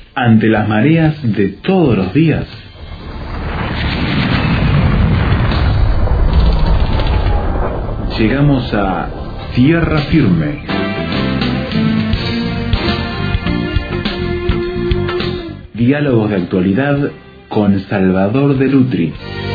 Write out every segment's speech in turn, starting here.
ante las mareas de todos los días. Llegamos a tierra firme. Diálogos de actualidad con Salvador de Lutri.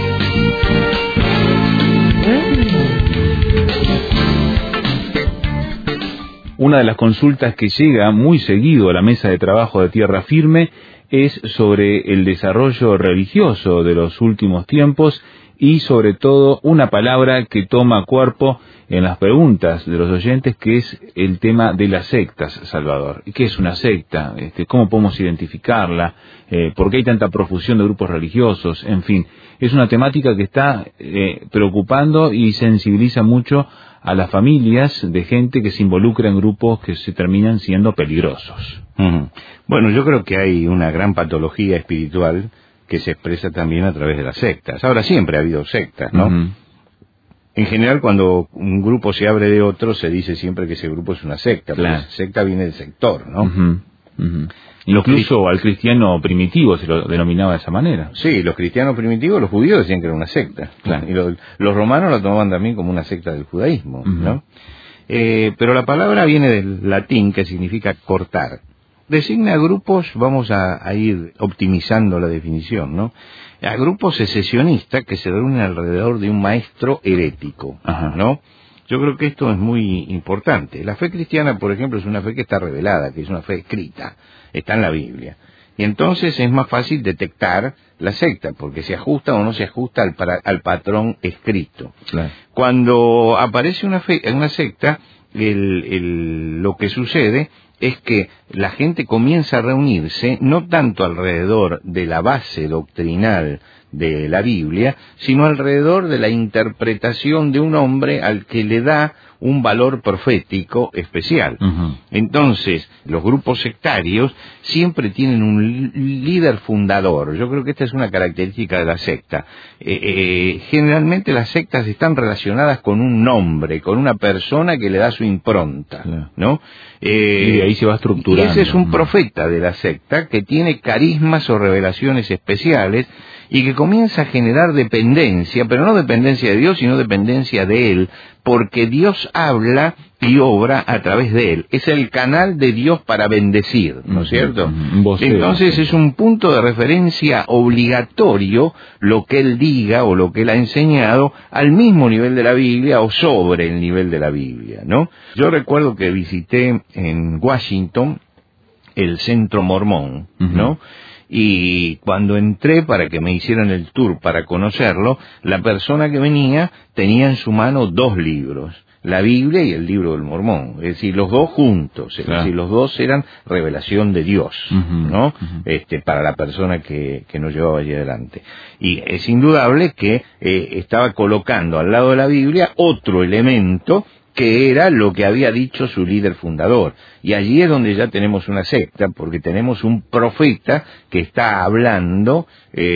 Una de las consultas que llega muy seguido a la mesa de trabajo de Tierra Firme es sobre el desarrollo religioso de los últimos tiempos y sobre todo una palabra que toma cuerpo en las preguntas de los oyentes, que es el tema de las sectas, Salvador. ¿Qué es una secta? ¿Cómo podemos identificarla? ¿Por qué hay tanta profusión de grupos religiosos? En fin, es una temática que está preocupando y sensibiliza mucho a las familias de gente que se involucra en grupos que se terminan siendo peligrosos. Bueno, yo creo que hay una gran patología espiritual que se expresa también a través de las sectas. Ahora, siempre ha habido sectas, ¿no? En general, cuando un grupo se abre de otro, se dice siempre que ese grupo es una secta, claro. Porque secta viene del sector, ¿no? Incluso al cristiano primitivo se lo denominaba de esa manera. Sí, los cristianos primitivos, los judíos decían que era una secta. Claro. Y los romanos la tomaban también como una secta del judaísmo, ¿no? Pero la palabra viene del latín, que significa cortar. Designa grupos, vamos a ir optimizando la definición, ¿no? A grupos secesionistas que se reúnen alrededor de un maestro herético, ¿no? Yo creo que esto es muy importante. La fe cristiana, por ejemplo, es una fe que está revelada, que es una fe escrita, está en la Biblia. Y entonces es más fácil detectar la secta, porque se ajusta o no se ajusta al patrón escrito. Claro. Cuando aparece una secta, lo que sucede es que la gente comienza a reunirse no tanto alrededor de la base doctrinal de la Biblia, sino alrededor de la interpretación de un hombre al que le da un valor profético especial. Entonces, los grupos sectarios siempre tienen un líder fundador. Yo creo que esta es una característica de la secta. Generalmente las sectas están relacionadas con un nombre, con una persona que le da su impronta, ¿no? Y de ahí se va estructurando. Y ese es un profeta de la secta que tiene carismas o revelaciones especiales y que comienza a generar dependencia, pero no dependencia de Dios, sino dependencia de Él, porque Dios habla y obra a través de Él. Es el canal de Dios para bendecir, ¿no es cierto? Entonces es un punto de referencia obligatorio lo que Él diga o lo que Él ha enseñado al mismo nivel de la Biblia o sobre el nivel de la Biblia, ¿no? Yo recuerdo que visité en Washington el Centro Mormón, ¿no? Y cuando entré para que me hicieran el tour para conocerlo, la persona que venía tenía en su mano 2 libros, la Biblia y el libro del Mormón, es decir, los dos juntos, es decir, los dos eran revelación de Dios, ¿no? Para la persona que nos llevaba allí adelante. Y es indudable que estaba colocando al lado de la Biblia otro elemento que era lo que había dicho su líder fundador. Y allí es donde ya tenemos una secta, porque tenemos un profeta que está hablando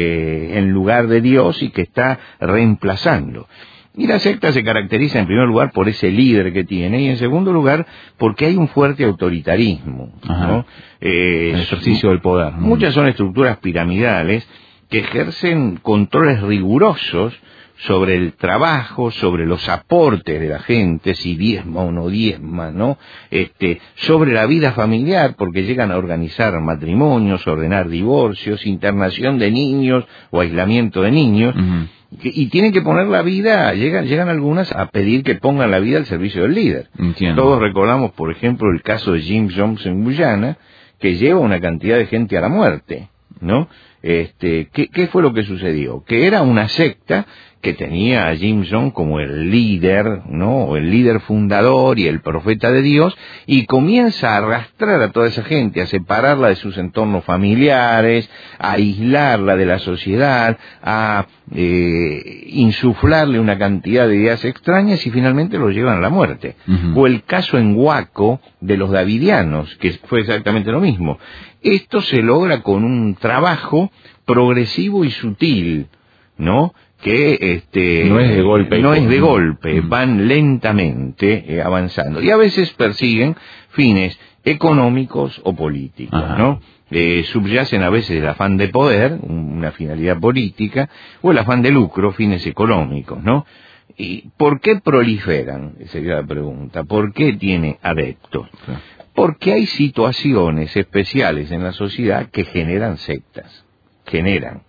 en lugar de Dios y que está reemplazando. Y la secta se caracteriza en primer lugar por ese líder que tiene, y en segundo lugar porque hay un fuerte autoritarismo, ¿no? El ejercicio del poder. Muchas son estructuras piramidales que ejercen controles rigurosos sobre el trabajo, sobre los aportes de la gente, si diezma o no diezma, ¿no? Sobre la vida familiar, porque llegan a organizar matrimonios, ordenar divorcios, internación de niños o aislamiento de niños, y tienen que poner la vida, llegan algunas a pedir que pongan la vida al servicio del líder. Entiendo. Todos recordamos, por ejemplo, el caso de Jim Jones en Guyana, que lleva una cantidad de gente a la muerte, ¿no? ¿Qué fue lo que sucedió? Que era una secta que tenía a Jim Jones como el líder, ¿no? El líder fundador y el profeta de Dios, y comienza a arrastrar a toda esa gente, a separarla de sus entornos familiares, a aislarla de la sociedad, a insuflarle una cantidad de ideas extrañas y finalmente lo llevan a la muerte. O el caso en Waco de los davidianos, que fue exactamente lo mismo. Esto se logra con un trabajo progresivo y sutil, ¿no? Que no es de golpe. No es de golpe, van lentamente avanzando. Y a veces persiguen fines económicos o políticos, ¿no? Subyacen a veces el afán de poder, una finalidad política, o el afán de lucro, fines económicos, ¿no? ¿Y por qué proliferan? Sería la pregunta. ¿Por qué tiene adeptos? Claro. Porque hay situaciones especiales en la sociedad que generan sectas, generan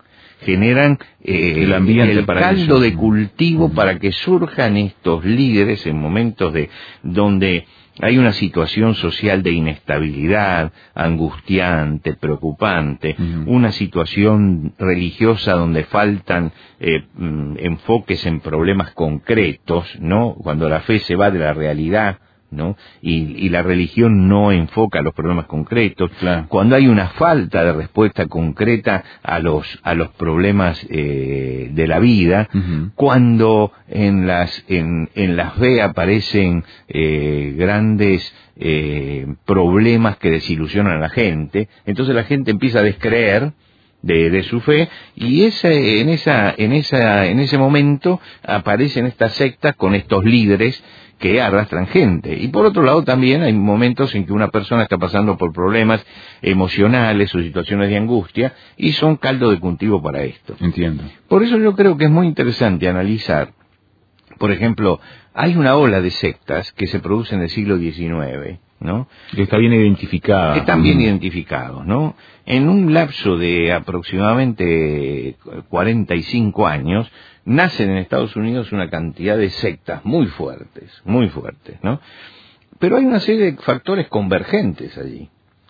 el ambiente, el caldo de cultivo para que surjan estos líderes en momentos donde hay una situación social de inestabilidad, angustiante, preocupante, una situación religiosa donde faltan enfoques en problemas concretos, ¿no? Cuando la fe se va de la realidad, ¿no? Y la religión no enfoca los problemas concretos. Claro. Cuando hay una falta de respuesta concreta a los problemas de la vida, cuando en la fe aparecen grandes problemas que desilusionan a la gente, entonces la gente empieza a descreer de su fe, y en ese momento aparecen estas sectas con estos líderes que arrastran gente. Y por otro lado también hay momentos en que una persona está pasando por problemas emocionales o situaciones de angustia y son caldo de cultivo para esto. Entiendo. Por eso yo creo que es muy interesante analizar, por ejemplo, hay una ola de sectas que se produce en el siglo XIX, ¿no? Que está bien identificada. Están bien identificados, ¿no? En un lapso de aproximadamente 45 años, nacen en Estados Unidos una cantidad de sectas muy fuertes, ¿no? Pero hay una serie de factores convergentes allí.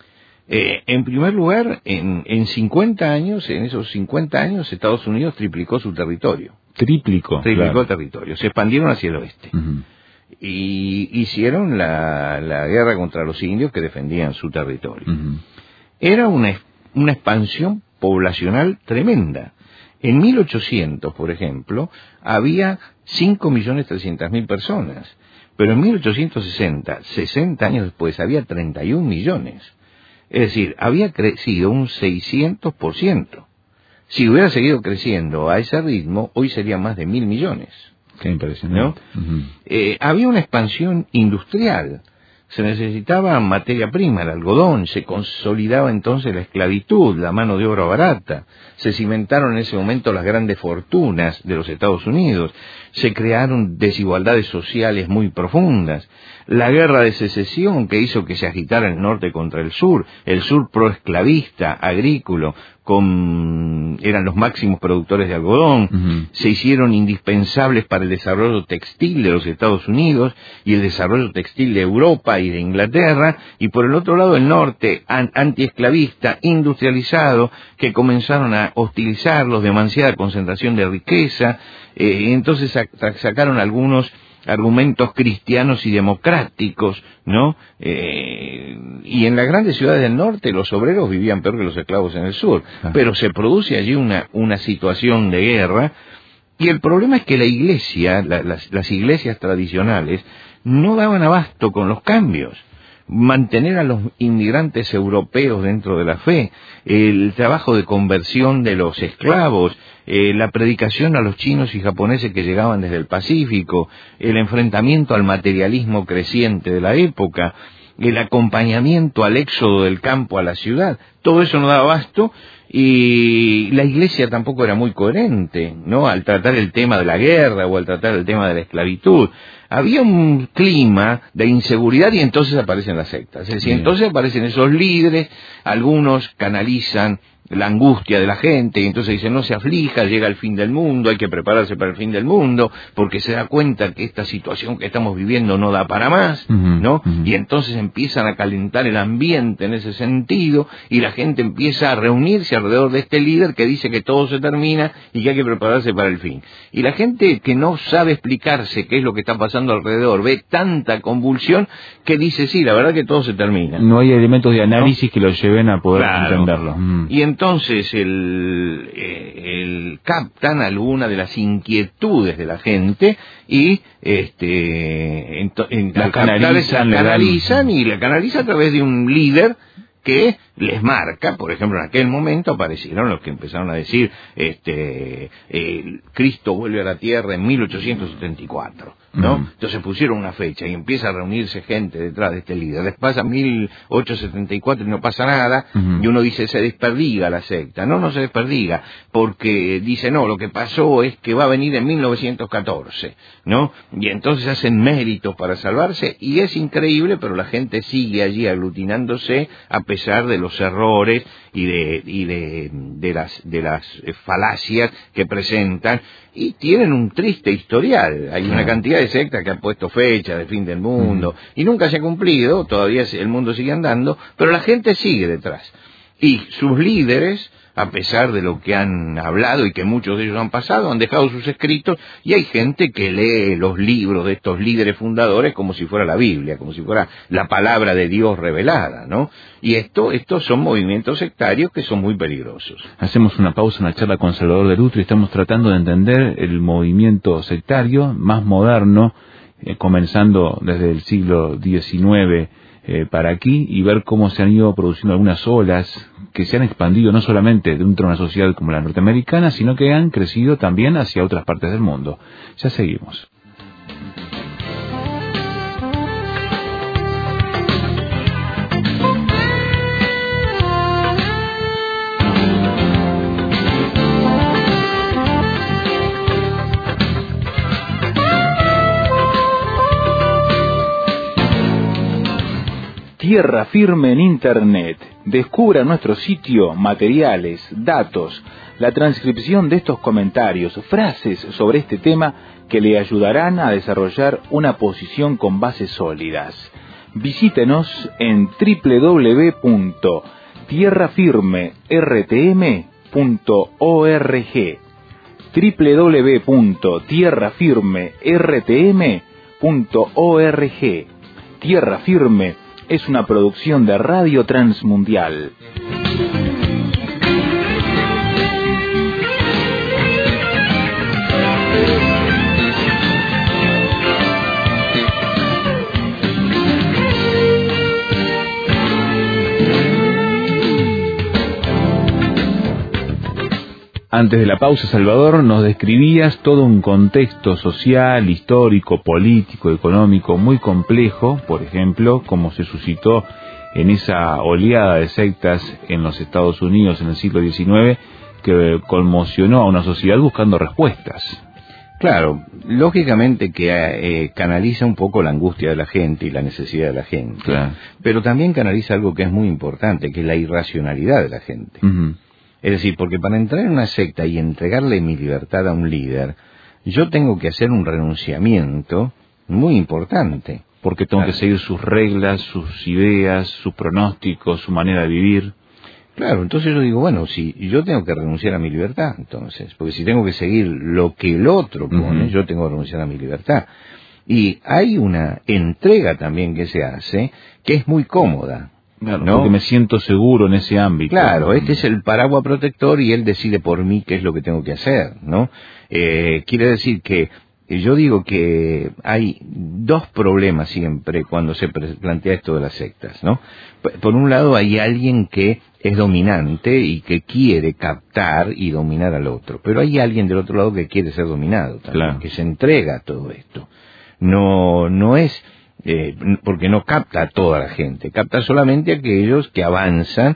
En primer lugar, en esos 50 años, Estados Unidos triplicó su territorio. Triplicó claro. Territorio. Se expandieron hacia el oeste. Y hicieron la guerra contra los indios que defendían su territorio. Era una expansión poblacional tremenda. En 1800, por ejemplo, había 5.300.000 personas, pero en 1860, 60 años después, había 31 millones. Es decir, había crecido un 600%. Si hubiera seguido creciendo a ese ritmo, hoy sería más de 1.000 millones. Qué impresionante. ¿No? Había una expansión industrial. Se necesitaba materia prima, el algodón, se consolidaba entonces la esclavitud, la mano de obra barata, se cimentaron en ese momento las grandes fortunas de los Estados Unidos, se crearon desigualdades sociales muy profundas, la guerra de secesión que hizo que se agitara el norte contra el sur proesclavista, agrícola, eran los máximos productores de algodón, se hicieron indispensables para el desarrollo textil de los Estados Unidos y el desarrollo textil de Europa y de Inglaterra, y por el otro lado el norte antiesclavista, industrializado, que comenzaron a hostilizarlos, demasiada concentración de riqueza, entonces sacaron algunos argumentos cristianos y democráticos, ¿no? Y en las grandes ciudades del norte los obreros vivían peor que los esclavos en el sur, pero se produce allí una situación de guerra, y el problema es que la iglesia, las iglesias tradicionales, no daban abasto con los cambios. Mantener a los inmigrantes europeos dentro de la fe, el trabajo de conversión de los esclavos, la predicación a los chinos y japoneses que llegaban desde el Pacífico, el enfrentamiento al materialismo creciente de la época, el acompañamiento al éxodo del campo a la ciudad, todo eso no daba abasto, y la iglesia tampoco era muy coherente, ¿no? Al tratar el tema de la guerra o al tratar el tema de la esclavitud. Había un clima de inseguridad y entonces aparecen las sectas. Es decir, entonces aparecen esos líderes, algunos canalizan la angustia de la gente, y entonces dicen, no se aflija, llega el fin del mundo, hay que prepararse para el fin del mundo, porque se da cuenta que esta situación que estamos viviendo no da para más, ¿no? Y entonces empiezan a calentar el ambiente en ese sentido, y la gente empieza a reunirse alrededor de este líder que dice que todo se termina y que hay que prepararse para el fin. Y la gente que no sabe explicarse qué es lo que está pasando alrededor, ve tanta convulsión que dice, sí, la verdad que todo se termina. No hay elementos de análisis que lo lleven a poder entenderlo. Y entonces captan alguna de las inquietudes de la gente y la canalizan y la canalizan a través de un líder que les marca. Por ejemplo, en aquel momento aparecieron los que empezaron a decir Cristo vuelve a la tierra en 1874. ¿no? Entonces pusieron una fecha y empieza a reunirse gente detrás de este líder. Les pasa 1874 y no pasa nada, y uno dice, se desperdiga la secta. No, no se desperdiga, porque dice, no, lo que pasó es que va a venir en 1914, ¿no? Y entonces hacen méritos para salvarse, y es increíble, pero la gente sigue allí aglutinándose a pesar de los errores y de las falacias que presentan, y tienen un triste historial. Hay una cantidad de sectas que han puesto fecha de fin del mundo, y nunca se ha cumplido, todavía el mundo sigue andando, pero la gente sigue detrás. Y sus líderes, a pesar de lo que han hablado y que muchos de ellos han pasado, han dejado sus escritos, y hay gente que lee los libros de estos líderes fundadores como si fuera la Biblia, como si fuera la palabra de Dios revelada, ¿no? Y estos son movimientos sectarios que son muy peligrosos. Hacemos una pausa en la charla con Salvador de Lutro y estamos tratando de entender el movimiento sectario más moderno, comenzando desde el siglo XIX para aquí, y ver cómo se han ido produciendo algunas olas que se han expandido no solamente dentro de una sociedad como la norteamericana, sino que han crecido también hacia otras partes del mundo. Ya seguimos. Tierra Firme en Internet. Descubra nuestro sitio, materiales, datos, la transcripción de estos comentarios, frases sobre este tema que le ayudarán a desarrollar una posición con bases sólidas. Visítenos en www.tierrafirmertm.org www.tierrafirmertm.org. Tierra Firme es una producción de Radio Transmundial. Antes de la pausa, Salvador, nos describías todo un contexto social, histórico, político, económico muy complejo, por ejemplo, cómo se suscitó en esa oleada de sectas en los Estados Unidos en el siglo XIX, que conmocionó a una sociedad buscando respuestas. Claro, lógicamente que canaliza un poco la angustia de la gente y la necesidad de la gente, claro, pero también canaliza algo que es muy importante, que es la irracionalidad de la gente. Es decir, porque para entrar en una secta y entregarle mi libertad a un líder, yo tengo que hacer un renunciamiento muy importante. Porque tengo que seguir sus reglas, sus ideas, sus pronósticos, su manera de vivir. Claro, entonces yo digo, bueno, si yo tengo que renunciar a mi libertad, entonces, porque si tengo que seguir lo que el otro pone, yo tengo que renunciar a mi libertad. Y hay una entrega también que se hace que es muy cómoda. Claro, ¿no? Porque me siento seguro en ese ámbito. Claro, este es el paraguas protector y él decide por mí qué es lo que tengo que hacer, ¿no? Quiere decir que yo digo que hay dos problemas siempre cuando se plantea esto de las sectas, ¿no? Por un lado hay alguien que es dominante y que quiere captar y dominar al otro, pero hay alguien del otro lado que quiere ser dominado también, claro, que se entrega a todo esto. No es porque no capta a toda la gente, capta solamente a aquellos que avanzan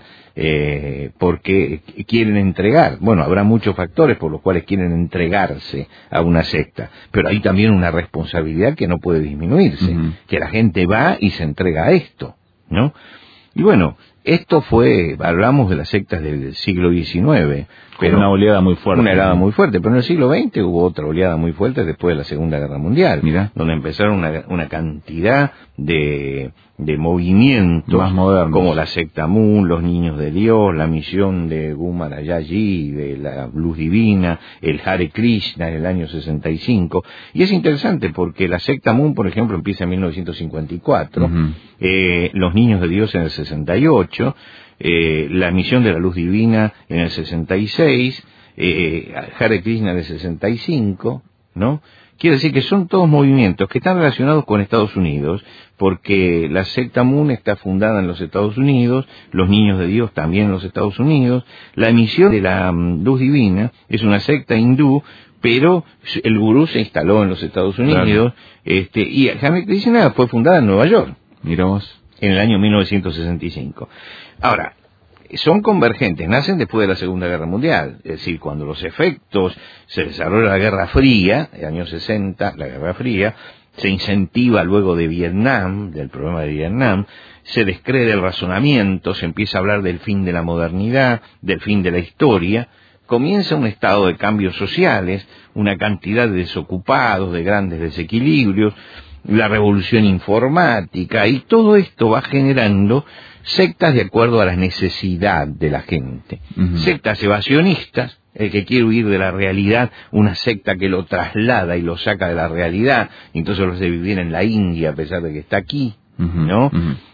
porque quieren entregar. Bueno, habrá muchos factores por los cuales quieren entregarse a una secta, pero hay también una responsabilidad que no puede disminuirse, que la gente va y se entrega a esto, ¿no? Y bueno, esto hablamos de las sectas del siglo XIX, pero una oleada muy fuerte. Una oleada muy fuerte, pero en el siglo XX hubo otra oleada muy fuerte después de la Segunda Guerra Mundial, Mira, donde empezaron una cantidad de movimientos más modernos, como la secta Mun, los Niños de Dios, la misión de Gumarayaji, de la Luz Divina, el Hare Krishna en el año 65, y es interesante porque la secta Mun, por ejemplo, empieza en 1954, los Niños de Dios en el 68, la misión de la Luz Divina en el 66, Hare Krishna en el 65, ¿no? Quiere decir que son todos movimientos que están relacionados con Estados Unidos, porque la secta Mun está fundada en los Estados Unidos, los Niños de Dios también en los Estados Unidos, la misión de la Luz Divina es una secta hindú, pero el gurú se instaló en los Estados Unidos, y Hamlet Krishna fue fundada en Nueva York. Mira vos. En el año 1965. Ahora, son convergentes, nacen después de la Segunda Guerra Mundial, es decir, cuando los efectos se desarrolla la Guerra Fría, en el año 60, la Guerra Fría, se incentiva luego de Vietnam, del problema de Vietnam, se descree el razonamiento, se empieza a hablar del fin de la modernidad, del fin de la historia, comienza un estado de cambios sociales, una cantidad de desocupados, de grandes desequilibrios, la revolución informática, y todo esto va generando sectas de acuerdo a la necesidad de la gente. Sectas evasionistas, el que quiere huir de la realidad, una secta que lo traslada y lo saca de la realidad, entonces lo hace vivir en la India a pesar de que está aquí, ¿no?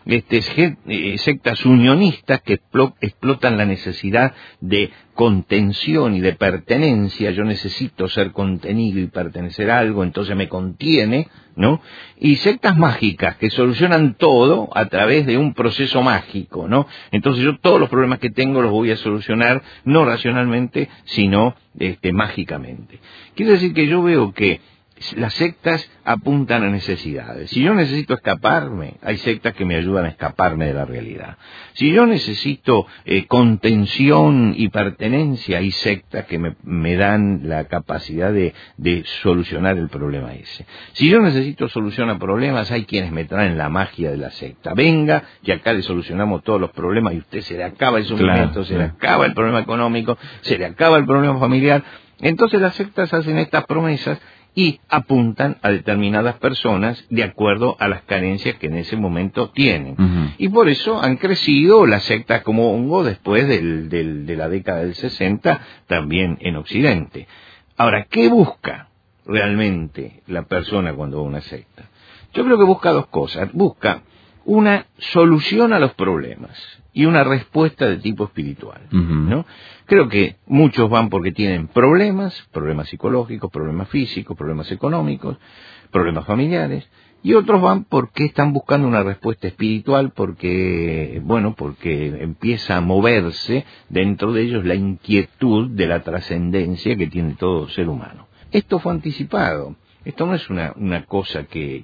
Sectas unionistas que explotan la necesidad de contención y de pertenencia. Yo necesito ser contenido y pertenecer a algo, entonces me contiene, ¿no? Y sectas mágicas que solucionan todo a través de un proceso mágico, ¿no? Entonces yo todos los problemas que tengo los voy a solucionar no racionalmente, sino mágicamente. Quiere decir que yo veo que las sectas apuntan a necesidades. Si yo necesito escaparme, hay sectas que me ayudan a escaparme de la realidad. Si yo necesito contención y pertenencia, hay sectas que me dan la capacidad de solucionar el problema ese. Si yo necesito solución a problemas, hay quienes me traen la magia de la secta. Venga, y acá le solucionamos todos los problemas y usted se le acaba el sufrimiento, se le acaba el problema económico, se le acaba el problema familiar. Entonces las sectas hacen estas promesas y apuntan a determinadas personas de acuerdo a las carencias que en ese momento tienen. Y por eso han crecido las sectas como hongo después de la década del 60, también en Occidente. Ahora, ¿qué busca realmente la persona cuando va a una secta? Yo creo que busca dos cosas. Busca una solución a los problemas y una respuesta de tipo espiritual, ¿no? Creo que muchos van porque tienen problemas psicológicos, problemas físicos, problemas económicos, problemas familiares, y otros van porque están buscando una respuesta espiritual, porque empieza a moverse dentro de ellos la inquietud de la trascendencia que tiene todo ser humano. Esto fue anticipado. Esto no es una cosa que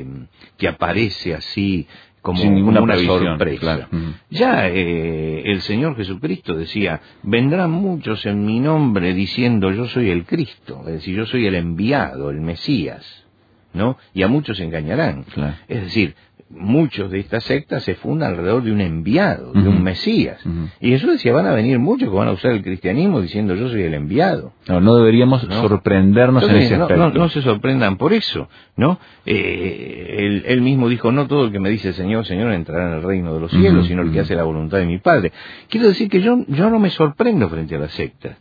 aparece así como una sorpresa. Claro. Ya el Señor Jesucristo decía, vendrán muchos en mi nombre diciendo yo soy el Cristo, es decir, yo soy el enviado, el Mesías, ¿no? Y a muchos se engañarán. Claro. Es decir, muchos de estas sectas se fundan alrededor de un enviado, de un Mesías. Y Jesús decía, van a venir muchos que van a usar el cristianismo diciendo yo soy el enviado. No deberíamos sorprendernos. Entonces, en ese aspecto. No se sorprendan por eso, ¿no? Él mismo dijo, no todo el que me dice Señor, Señor entrará en el reino de los cielos, sino el que hace la voluntad de mi Padre. Quiero decir que yo no me sorprendo frente a las sectas.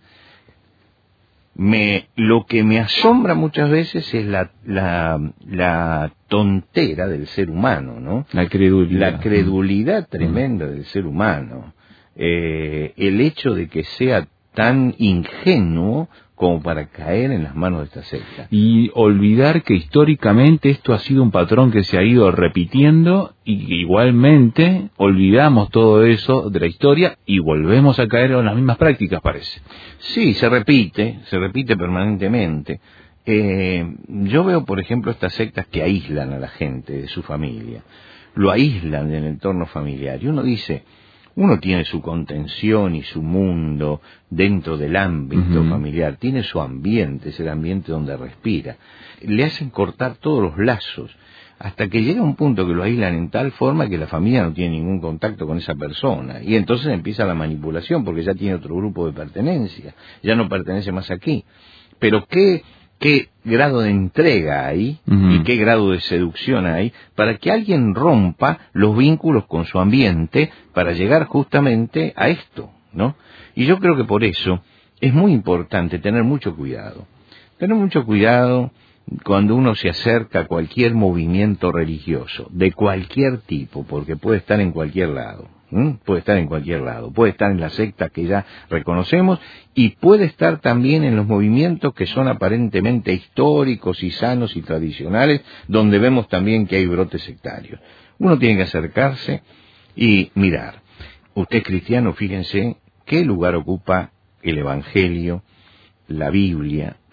Lo que me asombra muchas veces es la tontera del ser humano, ¿no? La credulidad tremenda del ser humano. El hecho de que sea tan ingenuo como para caer en las manos de esta secta. Y olvidar que históricamente esto ha sido un patrón que se ha ido repitiendo y igualmente olvidamos todo eso de la historia y volvemos a caer en las mismas prácticas, parece. Sí, se repite permanentemente. Yo veo, por ejemplo, estas sectas que aíslan a la gente de su familia. Lo aíslan del entorno familiar. Y uno dice, uno tiene su contención y su mundo dentro del ámbito familiar, tiene su ambiente, es el ambiente donde respira. Le hacen cortar todos los lazos, hasta que llega un punto que lo aíslan en tal forma que la familia no tiene ningún contacto con esa persona. Y entonces empieza la manipulación, porque ya tiene otro grupo de pertenencia, ya no pertenece más aquí. Pero ¿qué grado de entrega hay y qué grado de seducción hay para que alguien rompa los vínculos con su ambiente para llegar justamente a esto, ¿no? Y yo creo que por eso es muy importante tener mucho cuidado. Tener mucho cuidado cuando uno se acerca a cualquier movimiento religioso, de cualquier tipo, porque puede estar en cualquier lado. Puede estar en cualquier lado, puede estar en las sectas que ya reconocemos y puede estar también en los movimientos que son aparentemente históricos y sanos y tradicionales, donde vemos también que hay brotes sectarios. Uno tiene que acercarse y mirar. Usted es cristiano, fíjense qué lugar ocupa el Evangelio, la Biblia,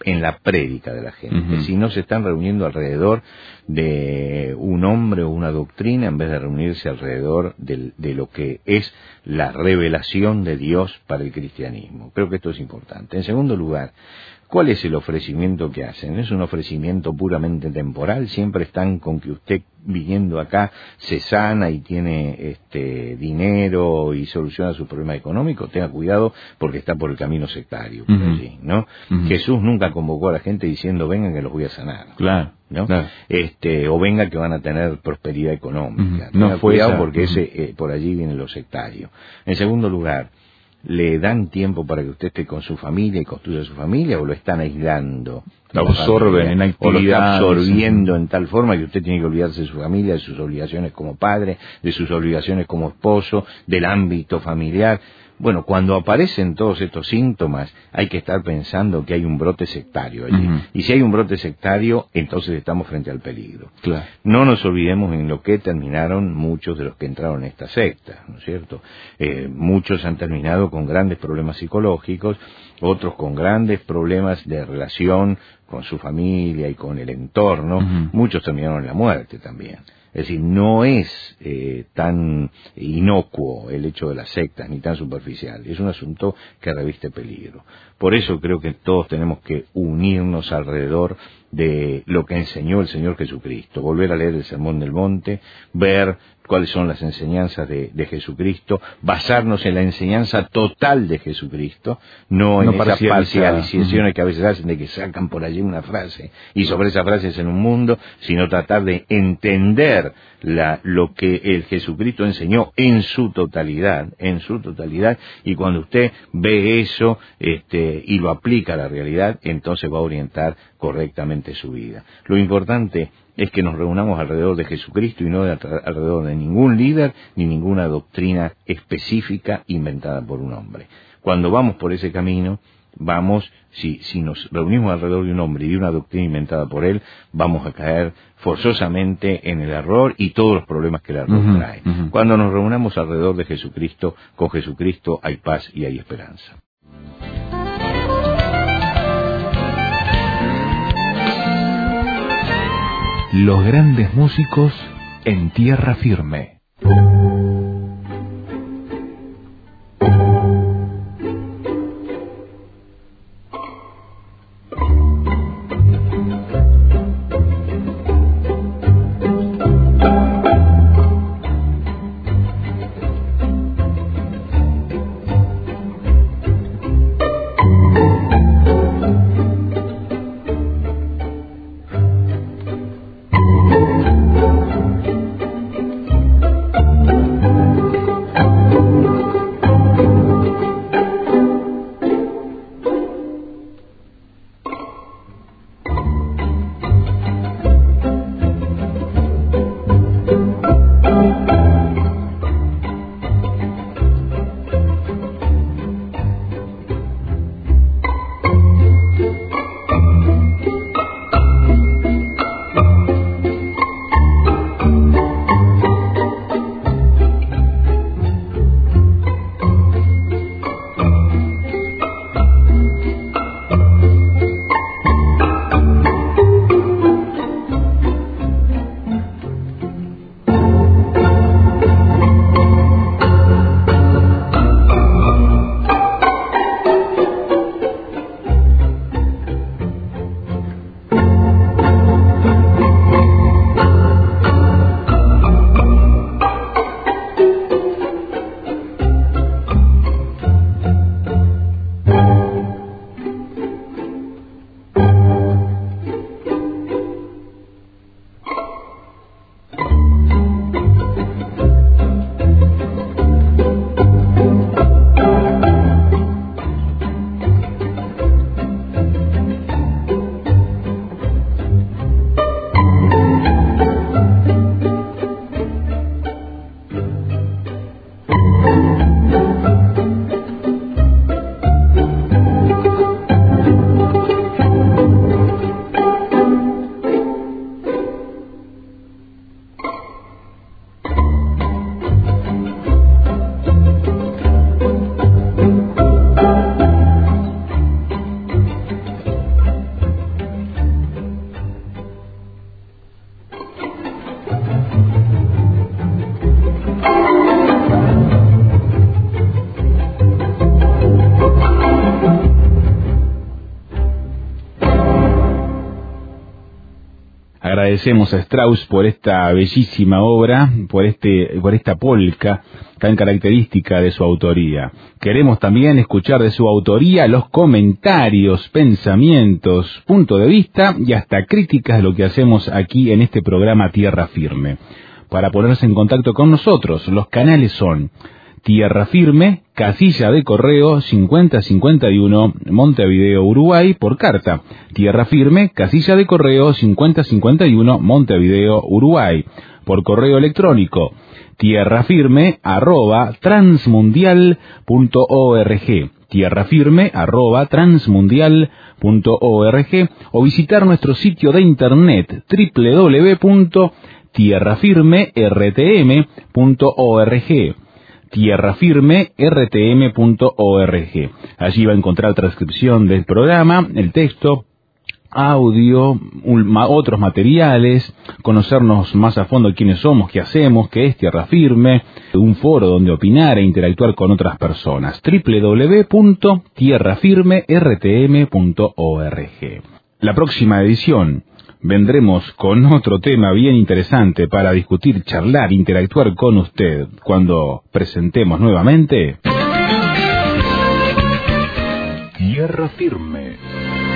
en la prédica de la gente, Uh-huh. si no se están reuniendo alrededor de un hombre o una doctrina en vez de reunirse alrededor de lo que es la revelación de Dios para el cristianismo. Creo que esto es importante. En segundo lugar, ¿cuál es el ofrecimiento que hacen? ¿Es un ofrecimiento puramente temporal? Siempre están con que usted viniendo acá se sana y tiene dinero y soluciona sus problemas económicos. Tenga cuidado porque está por el camino sectario, por Uh-huh. allí, ¿no? Uh-huh. Jesús nunca convocó a la gente diciendo vengan que los voy a sanar. Claro. ¿No? Claro. O venga que van a tener prosperidad económica. Uh-huh. No Tenga fue cuidado esa. porque Uh-huh. por allí viene lo sectario. En segundo lugar, ¿le dan tiempo para que usted esté con su familia y construya su familia o lo están aislando? Lo absorben en actividades. O lo está absorbiendo en tal forma que usted tiene que olvidarse de su familia, de sus obligaciones como padre, de sus obligaciones como esposo, del ámbito familiar. Bueno, cuando aparecen todos estos síntomas, hay que estar pensando que hay un brote sectario allí. Uh-huh. Y si hay un brote sectario, entonces estamos frente al peligro. Claro. No nos olvidemos en lo que terminaron muchos de los que entraron en esta secta, ¿no es cierto? Muchos han terminado con grandes problemas psicológicos, otros con grandes problemas de relación con su familia y con el entorno. Uh-huh. Muchos terminaron en la muerte también. Es decir, no es tan inocuo el hecho de las sectas, ni tan superficial. Es un asunto que reviste peligro. Por eso creo que todos tenemos que unirnos alrededor de lo que enseñó el Señor Jesucristo. Volver a leer el Sermón del Monte, ver cuáles son las enseñanzas de Jesucristo, basarnos en la enseñanza total de Jesucristo, no en esas parcializaciones que a veces hacen de que sacan por allí una frase y sobre esa frase es en un mundo, sino tratar de entender lo que el Jesucristo enseñó en su totalidad, y cuando usted ve eso y lo aplica a la realidad, entonces va a orientar correctamente su vida. Lo importante es que nos reunamos alrededor de Jesucristo y no alrededor de ningún líder ni ninguna doctrina específica inventada por un hombre. Cuando vamos por ese camino, si nos reunimos alrededor de un hombre y de una doctrina inventada por él, vamos a caer forzosamente en el error y todos los problemas que el error Uh-huh. trae. Uh-huh. Cuando nos reunamos alrededor de Jesucristo, con Jesucristo hay paz y hay esperanza. Los grandes músicos en tierra firme. Agradecemos a Strauss por esta bellísima obra, por esta polka tan característica de su autoría. Queremos también escuchar de su autoría los comentarios, pensamientos, punto de vista y hasta críticas de lo que hacemos aquí en este programa Tierra Firme. Para ponerse en contacto con nosotros, los canales son Tierra Firme, casilla de correo 5051, Montevideo, Uruguay, por carta. Tierra Firme, casilla de correo 5051, Montevideo, Uruguay. Por correo electrónico, tierrafirme@transmundial.org, tierrafirme@transmundial.org, o visitar nuestro sitio de internet www.tierrafirmertm.org, tierrafirmertm.org. Allí va a encontrar transcripción del programa, el texto, audio, otros materiales, conocernos más a fondo quiénes somos, qué hacemos, qué es Tierra Firme, un foro donde opinar e interactuar con otras personas. www.tierrafirmertm.org. La próxima edición vendremos con otro tema bien interesante para discutir, charlar, interactuar con usted cuando presentemos nuevamente Tierra Firme.